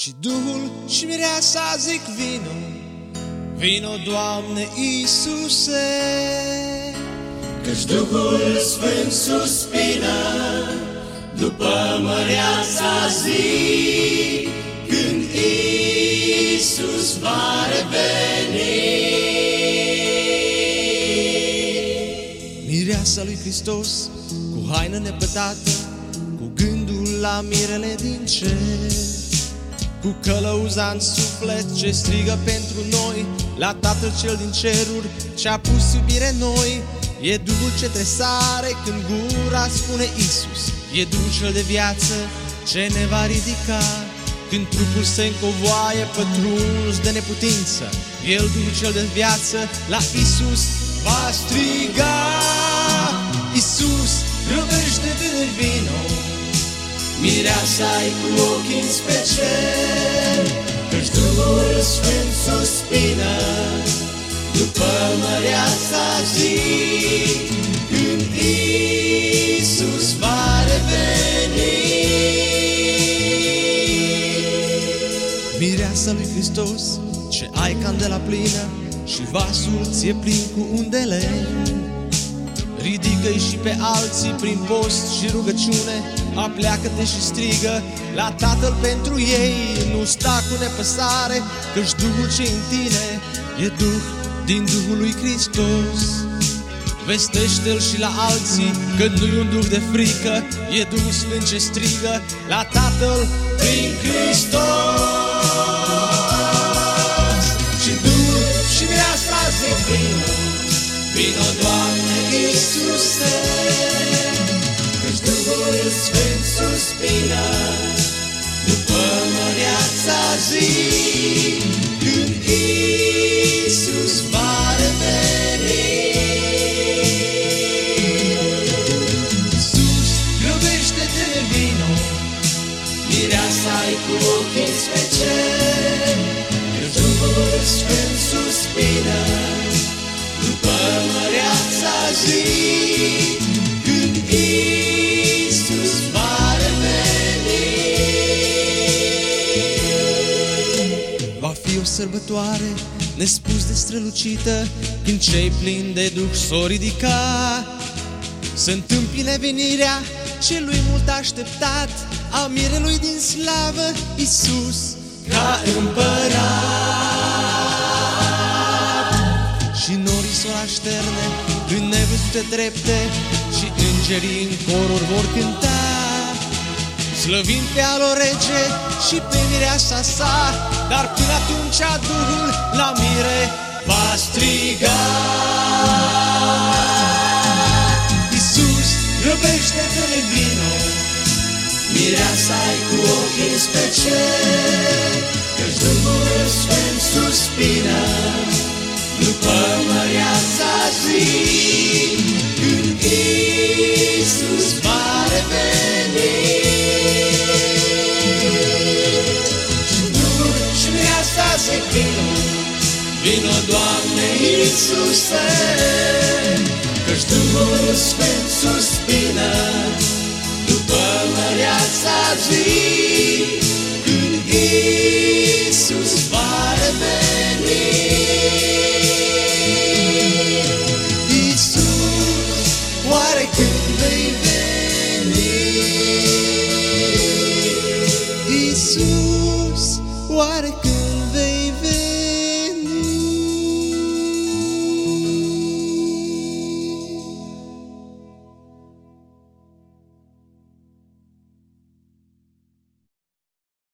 Și Duhul și mireasa zic vino, vino, Doamne Iisuse. Căci Duhul Sfânt suspină după măreasa zi, când Iisus va reveni. Mireasa lui Hristos, cu haină nepătată, cu gândul la mirele din cer, cu călăuza în suflet ce strigă pentru noi la Tatăl cel din ceruri, ce-a pus iubire în noi. E Duhul ce tresare când gura spune Iisus. E Duhul cel de viață ce ne va ridica când trupul se încovoaie pătruns de neputință. El, Duhul cel de viață, la Iisus va striga: Iisus, grăbește tânări vino, mireasa-i cu ochii înspre cer. Căci Duhul Sfânt suspină după măreasa zi, când Iisus va reveni. Mireasa lui Hristos, ce ai candela plină și vasul ți-e plin cu un de lemn, ridică-i și pe alții prin post și rugăciune, apleacă-te și strigă la Tatăl pentru ei. Nu sta cu nepăsare, căci Duhul ce în tine e Duh din Duhul lui Hristos. Vestește-l și la alții că nu-i un duh de frică, e Duhul Sfânt ce strigă la Tatăl prin Hristos. Și Duhul și mireasa zic vino, vino, Doamne Iisuse. Căci Duhul Sfânt suspină după măreasa zi, când Iisus va reveni. Iisus, grăbește-te, vino, mireasa-i cu ochii spre cer. Căci Duhul Sfânt suspină după măreasa zi, când Iisus va reveni. va fi o sărbătoare nespus de strălucită, când cei plini de Duh s-o ridica să întâmpine venirea celui mult așteptat, a mirelui din slavă, Iisus Ca împărat. Și norii s-or așterne în nevăzute trepte și îngerii în coruri vor cânta, slăvind pe alor rege și pe mireasa sa. Dar până atunci Duhul la mire Va striga: Iisus, grăbește-te, vino, mireasa-i cu ochii spre cer. Căci Duhul Sfânt suspină după măreasa zi, când Iisus va reveni. Și Duhul și mireasa zic vino, vino, Doamne Iisuse. Căci Duhul Sfânt suspină după măreasa zi, când Iisus va reveni. Iisus, oare când vei veni? Iisus, oare când